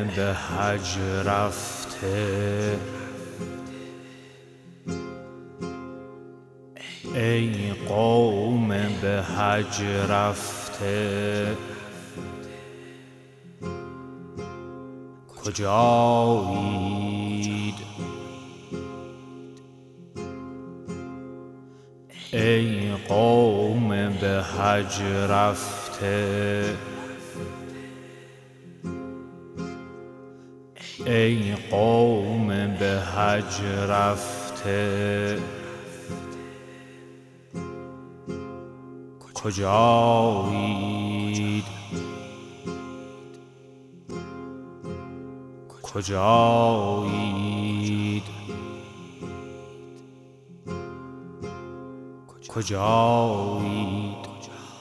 به حج رفته، ای قوم به حج رفته، کجایید؟ ای قوم به حج رفته، ای قوم به حج رفته، کجایید؟ کجایید؟ کجایید؟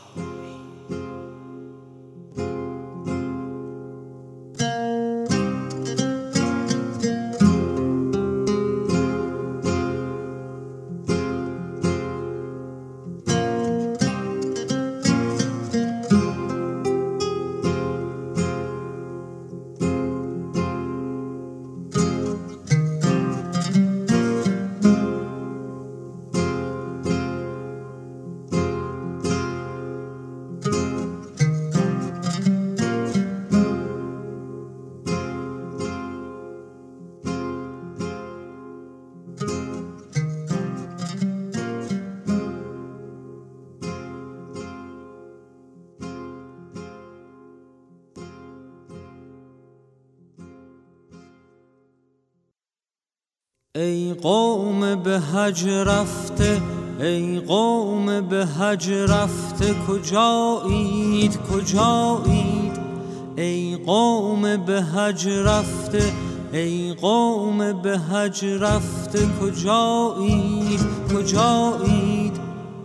ای قوم به حج رفته، ای قوم به حج رفته، کجایید؟ کجایید؟ ای قوم به حج رفته، ای قوم به حج رفته، کجایید؟ کجایید؟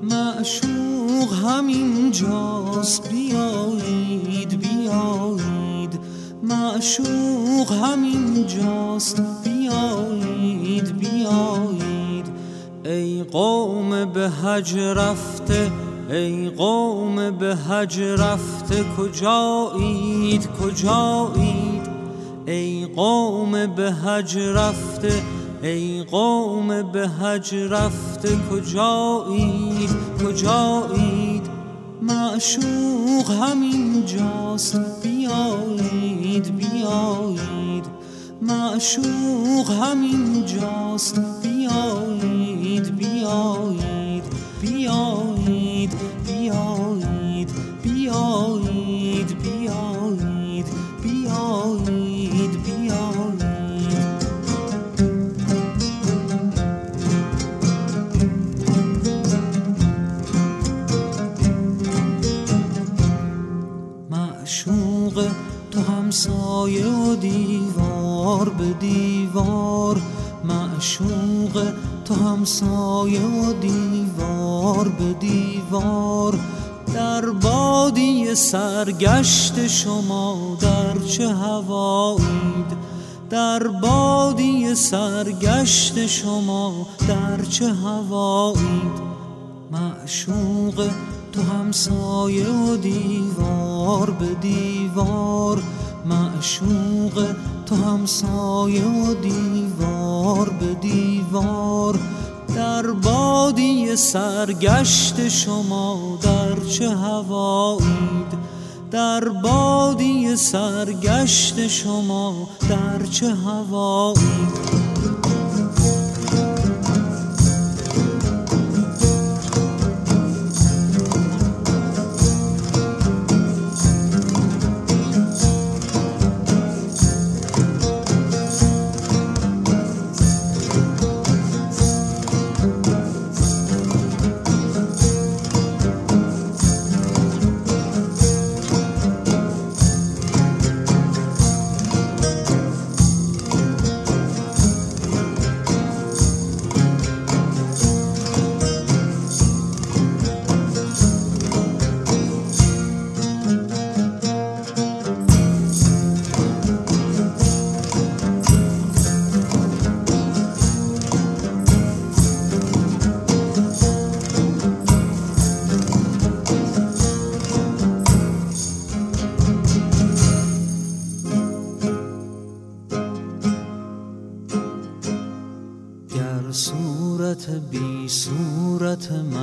معشوق همین جاست، بیایید بیایید، معشوق همین جاست، بیایید بیایید. ای قوم به حج رفته، ای قوم به حج رفته، کجایید؟ کجایید؟ ای قوم به حج رفته، ای قوم به حج رفته، کجایید؟ کجایید؟ معشوق همین جاست، بیایید بیایید، معشوق همین جاست، بیایید بیایید، بیایید بیایید، بیایید بیایید، بیایید بیایید. معشوق تو همسایه و دیوار به دیوار، معشوق تو همسایه و دیوار به دیوار، در بادی سرگشت شما در چه هوایید؟ در بادی سرگشت شما در چه هوایید؟ معشوق تو همسایه و دیوار به دیوار، معشوق تو همسایه و دیوار به دیوار، در بادی سرگشت شما در چه هوایید؟ در بادی سرگشت شما در چه هوایید؟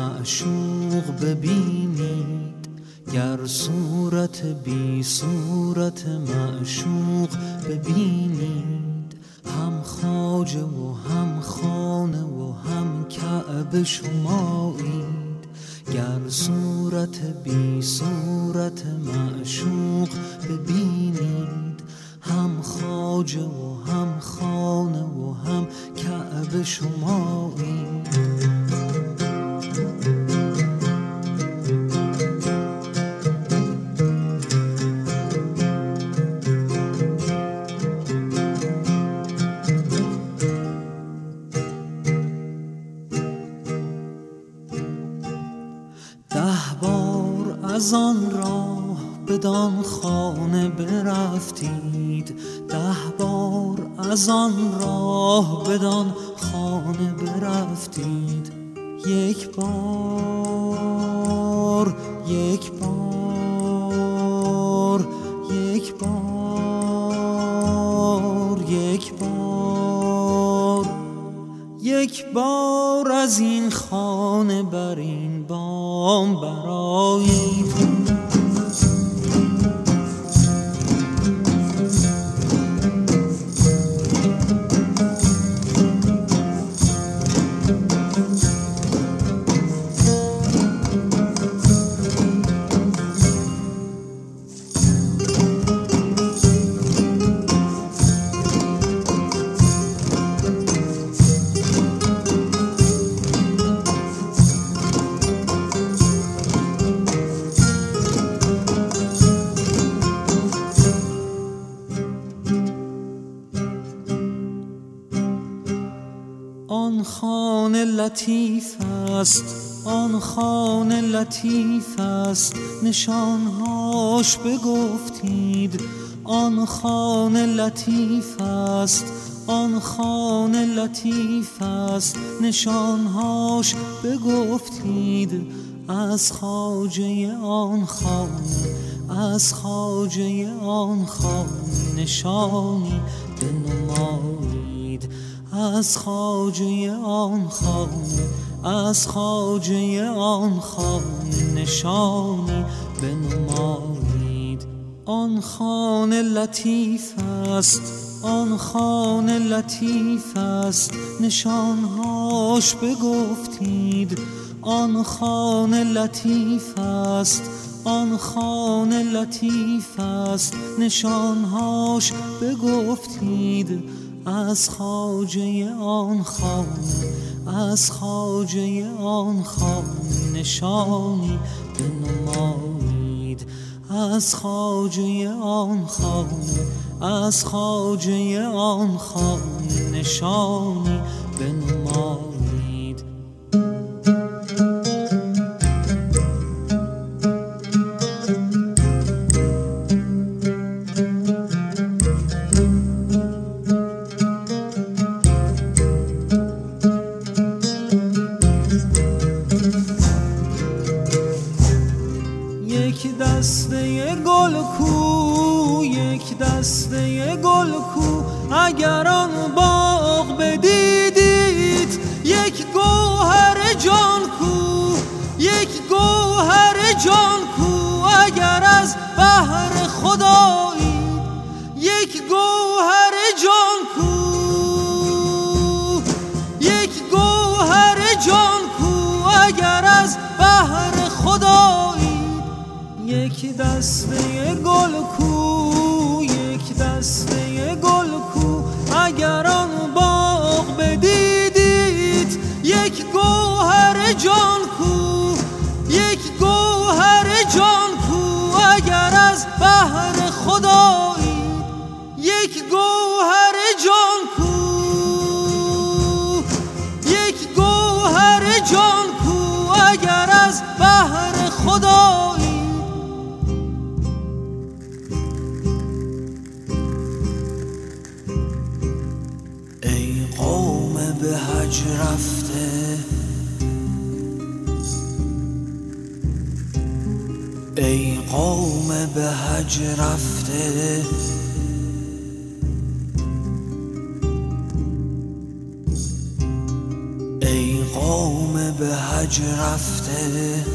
معشوق ببینید، گر صورت بی صورت معشوق ببینید، هم خواجه و هم خانه و هم کعبه شمایید. گر صورت بی صورت معشوق ببینید، هم خواجه و هم خانه و هم کعبه شمایید. از آن راه بدان خانه برفتید، 10 بار از آن راه بدان خانه برفتید. یک بار یک بار یک بار یک بار یک بار از این خانه بر این بام برآیید. آن خانه لطیف است، آن خانه لطیف است، نشانهاش بگفتید. آن خانه لطیف است، آن خانه لطیف است، نشانهاش بگفتید. از خواجه آن خانه، از خواجه آن خانه نشانی بنمایید. از خواجه آن خانه، از خواجه آن خانه نشانی بنمایید. آن خانه لطیف است، آن خانه لطیف است، نشانهاش بگفتید. آن خانه لطیف است، آن خانه لطیف است، نشانهاش بگفتید. از خواجه آن خانه، از خواجه آن خانه نشانی بنمایید. از خواجه آن خانه، از خواجه آن خانه نشانی بنمایید. یک دسته گل کو، یک دسته گل کو، اگر آن باغ بدیدید. یک گوهر جان کو، یک گوهر جان کو، اگر از بحر خدایی. یک گوهر جان کو، یک گوهر جان کو، اگر از بحر خدایی. یک دسته گل کو، یک دسته گل کو، اگر آن باغ بدیدید. یک گوهر جان کو، یک گوهر جان کو، اگر از بحر خدایی. یک گوهر جان کو، یک گوهر جان کو، اگر از بحر خدایی. ای قوم به حج رفته، ای قوم به حج رفته، ای قوم به به حج رفته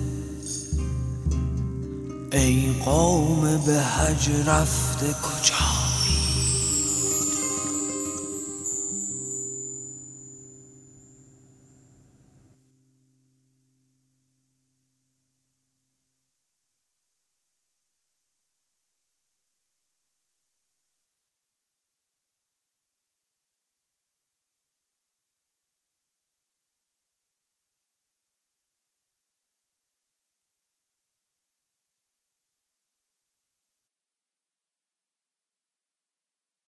ای قوم به حج رفته کجا